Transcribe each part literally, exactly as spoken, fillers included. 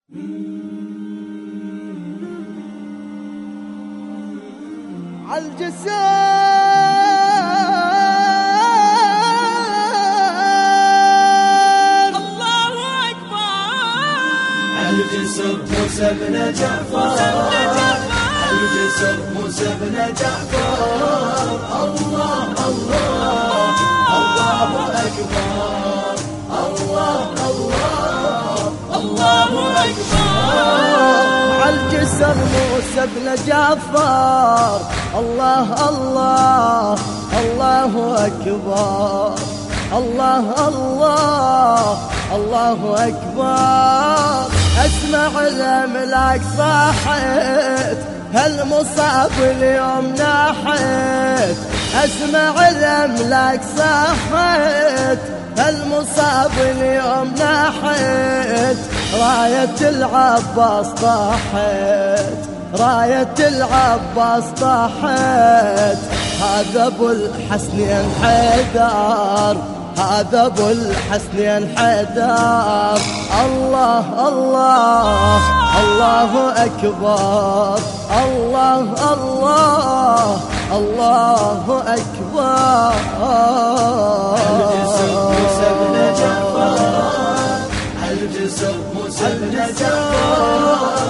عالجسر الله أكبر عالجسر موسى بن جعفر عالجسر موسى بن جعفر الله الله الله أكبر الله الله الله أكبر عالجسر موسى بن جعفر الله الله الله أكبر الله الله الله أكبر أسمع الأملاك صاحت هالمصاب اليوم ناحت أسمع الأملاك صاحت هالمصاب اليوم ناحت راية العباس طاحت راية العباس طاحت هذا ابو الحسنين حيدر هذا ابو الحسنين حيدر الله الله الله أكبر الله الله الله أكبر عالجسر موسى بن جعفر عالجسر موسى بن جعفر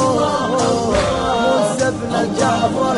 موسى بن جعفر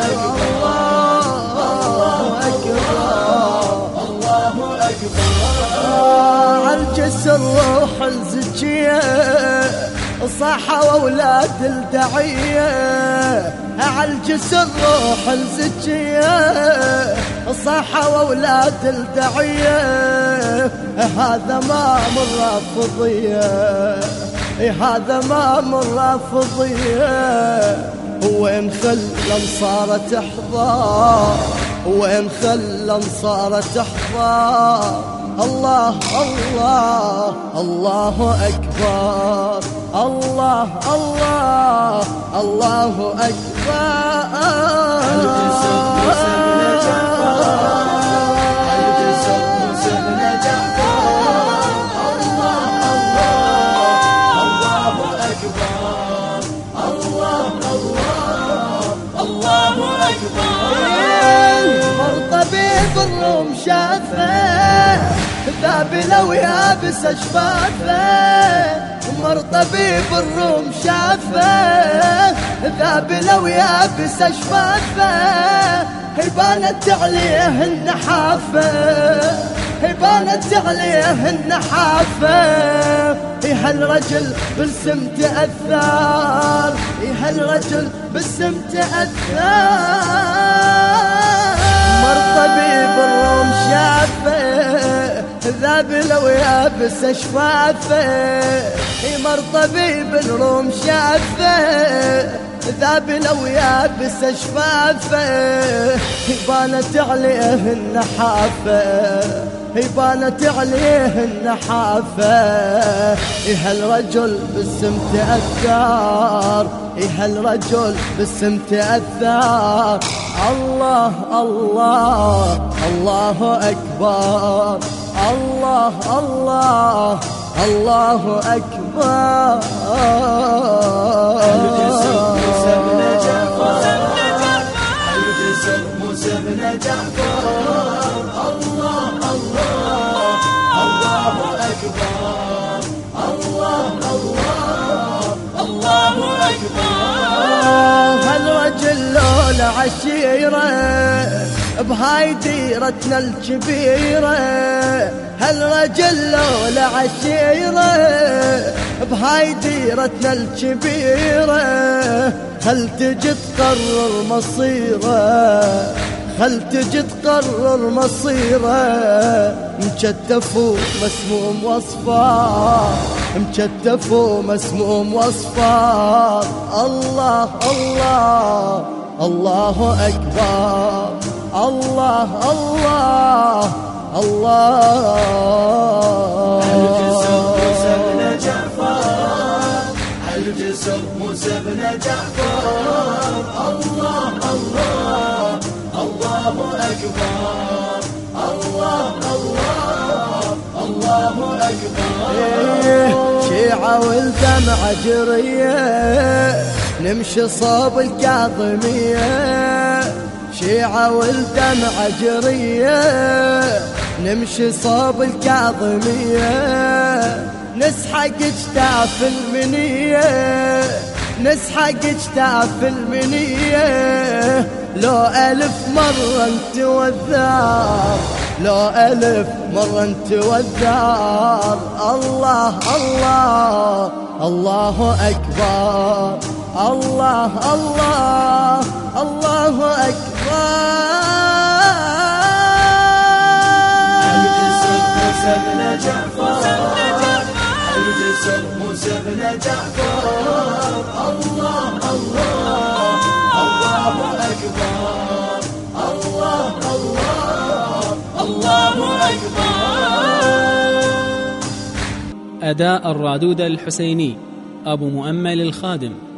الله أكبر الله أكبر عالجسر روح الزكية صاحوا أولاد الدعية عالجسر روح الزكية صاحوا أولاد الدعية هذا ما من رافضية هذا ما من رافضية وين خلى انصار تحضر وين خلى انصار تحضر الله الله الله أكبر الله الله الله أكبر عالجسر موسى بن جعفر عالجسر موسى بن جعفر الله الله الله أكبر الله الله الله أكبر مر طبيب الروم شافه ذاب لو يابس أشفافه مر طبيب الروم شافه ذاب لو يابس أشفافه هبانت عليه النحافة هبانت عليه النحافة هالرجل بالسم تأثر هالرجل بالسم تأثر مر طبيب الروم شافه ذاب لو يابس أشفافه مر طبيب الروم شافه ذاب لو يابس أشفافه بانت عليه النحافة بانت عليه النحافة هالرجل بالسم تأثر هالرجل بالسم تأثر الله الله الله أكبر الله الله الله أكبر عالجسر موسى بن جعفر عالجسر موسى بن جعفر الله الله الله أكبر الله الله الله أكبر هالرجل لولا عشيرة بهاي ديرتنا الكبيرة هالرجل لولا عشيرة بهاي ديرتنا الكبيرة خل تجي تقرر مصيره خل تجي تقرر مصيره مكتف ومسموم وصفار مكتف ومسموم وصفار الله الله الله أكبر الله الله الله عالجسر موسى بن جعفر عالجسر موسى بن جعفر الله الله الله أكبر الله الله الله الله أكبر. شيعة والدمعة جرية نمشي صوب الكاظمية، شيعة والدمعة جرية نمشي صوب الكاظمية، نسحق اجتاف المنية، نسحق اجتاف المنية، لو ألف مرة انت والذار، لو ألف مرة انت والذار. الله الله الله أكبر، الله الله الله أكبر. الجسر موسى بن جعفر، الجسر موسى بن جعفر. الله الله الله أكبر، الله الله الله أكبر. أداء الرادود الحسيني أبو مؤمل الخادم.